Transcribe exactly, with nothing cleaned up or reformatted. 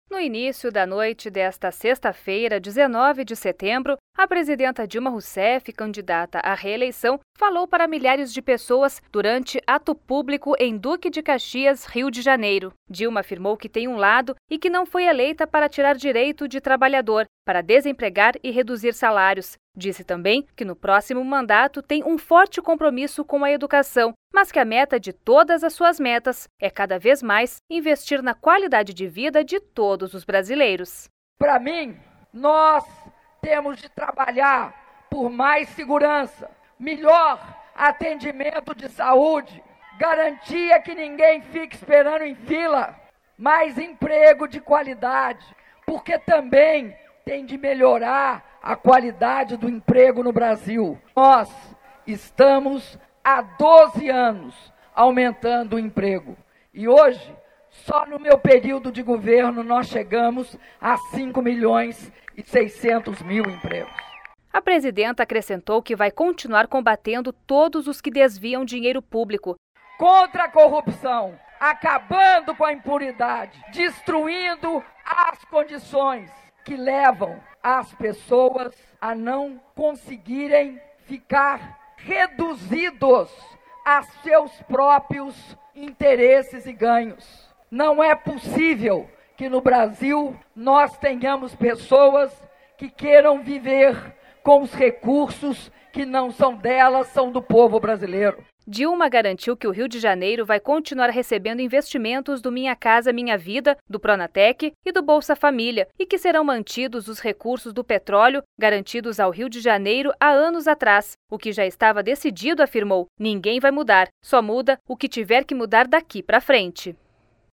No início da noite desta sexta-feira, dezenove de setembro, a presidenta Dilma Rousseff, candidata à reeleição, falou para milhares de pessoas durante ato público em Duque de Caxias, Rio de Janeiro. Dilma afirmou que tem um lado e que não foi eleita para tirar direito de trabalhador, para desempregar e reduzir salários. Disse também que no próximo mandato tem um forte compromisso com a educação, mas que a meta de todas as suas metas é cada vez mais investir na qualidade de vida de todos os brasileiros. Para mim, nós temos de trabalhar por mais segurança, melhor atendimento de saúde, garantia que ninguém fique esperando em fila, mais emprego de qualidade, porque também tem de melhorar a qualidade do emprego no Brasil. Nós estamos há doze anos aumentando o emprego e hoje, só no meu período de governo, nós chegamos a cinco milhões e seiscentos mil empregos. A presidenta acrescentou que vai continuar combatendo todos os que desviam dinheiro público. Contra a corrupção, acabando com a impunidade, destruindo as condições que levam as pessoas a não conseguirem ficar reduzidos a seus próprios interesses e ganhos. Não é possível que no Brasil nós tenhamos pessoas que queiram viver com os recursos que não são delas, são do povo brasileiro. Dilma garantiu que o Rio de Janeiro vai continuar recebendo investimentos do Minha Casa Minha Vida, do Pronatec e do Bolsa Família e que serão mantidos os recursos do petróleo garantidos ao Rio de Janeiro há anos atrás. O que já estava decidido, afirmou, ninguém vai mudar, só muda o que tiver que mudar daqui para frente.